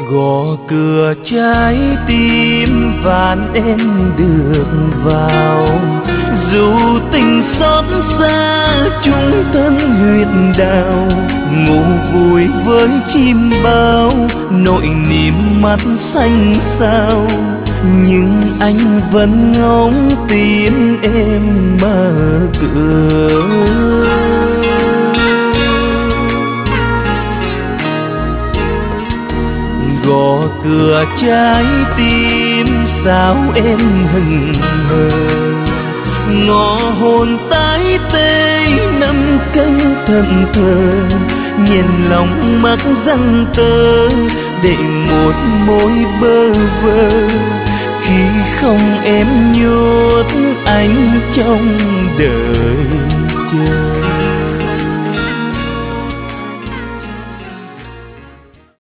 Gõ cửa trái tim van em được vào, dù tình xót xa chung thân huyệt đào. Ngủ vui với chim bao, nỗi niềm mắt xanh sao, nhưng anh vẫn ngóng tin em mở cửa. Gõ cửa trái tim sao em hững hờ, ngõ hồn tái tê năm canh thẫn thờ, nhìn lòng mắc răng tơ để một môi bơ vơ. Khi không em nhốt anh trong đời chờ.